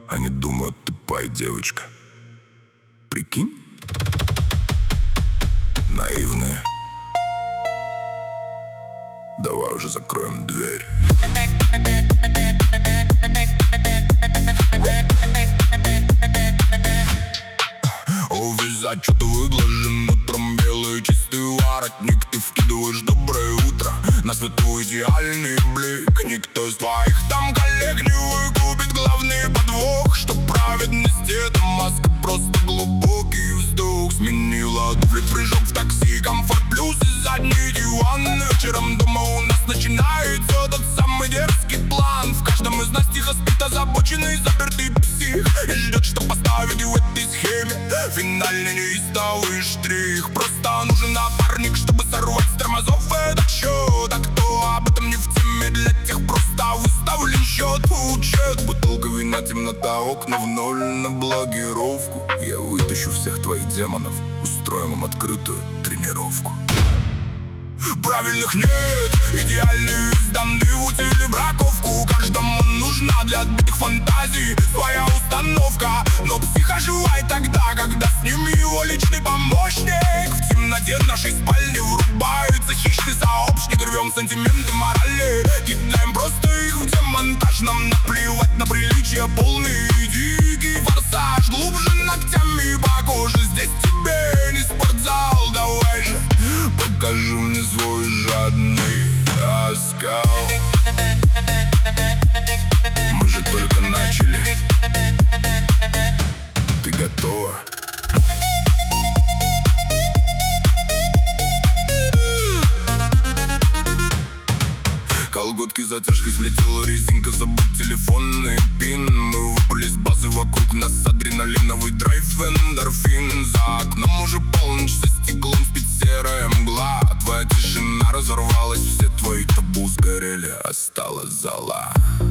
Они думают, ты пай, девочка. Прикинь? Наивные. Давай уже закроем дверь. Увязать что-то выглажен утром, белый чистый воротник. Ты вкидываешь доброе утро, на свету идеальный блик. Никто из твоих там коллег не выкупит главный подвох, что праведность это маска, просто глубокий вздох. Сменила дубль, прыжок в такси, комфорт плюс и задний диван. Вечером дома у нас начинается тот самый дерзкий план. В каждом из нас тихо спит озабоченный запертый псих и ждет, что поставить в этой схеме финальный неистовый штрих. Просто нужен напарник, чтобы сорвать с тормозов этот счет. А кто об этом не в теме, для тех просто выставлен счет. Учет, бутылка вина, темнота, окна в ноль на блокировку. Я вытащу всех твоих демонов, устроим им открытую тренировку. Правильных нет, идеальные сданы в утиле браковку. Каждому нужна для отбитых фантазий своя установка. Но псих оживает тогда, когда с ним его личный помощник. В темноте нашей спальни врубается хищный сообщник. Рвем сантименты морали, кидаем просто их в демонтаж. Нам наплевать на приличие, полный дикий форсаж. Глубже ногтями по коже, здесь тебе не спортзал. Давай же, покажи мне свой жадный оскал. Мы же только начали. Ты готова? Колготки затяжкой слетела резинка, забыл телефонный пин. Мы выпали с базы, вокруг нас адреналиновый драйв, эндорфин. За окном уже полночь, за стеклом спит серая мгла. Твоя тишина разорвалась, все твои табу сгорели, осталась зола.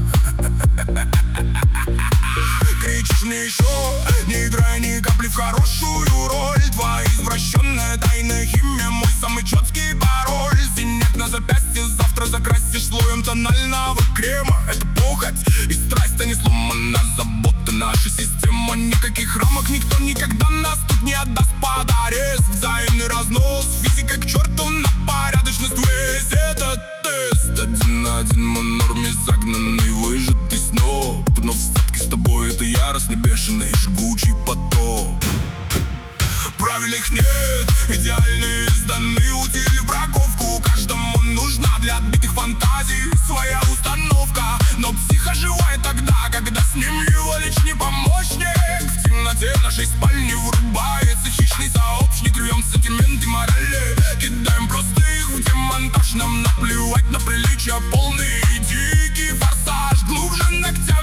Кричишь мне еще, не играй ни капли в хорошую роль. Твоя извращенная тайная химия, мой самый четкий пароль. Синяк на запястье, завтра закрасишь слоем тонального крема. Это похоть и страсть, а не сломана забота. Наша система, никаких рамок, никто никогда нас тут не отдаст под арест. Взаимный разнос, физика к черту на порядочность. Весь этот тест один на один, мы норме загнанный, выжатый сноб. Но в статке с тобой это яростный, бешеный, жгучий поток. Правильных нет, идеальные сданы утили в браковку. Каждому нужна для отбитых фантазий своя установка. Но псих оживает тогда, когда с ним его личный помощник. В темноте нашей спальни вырубается хищный сообщник. Рвем сантименты морали, кидаем просто их в демонтаж. Нам наплевать на приличие, полный дикий форсаж. Глубже ногтя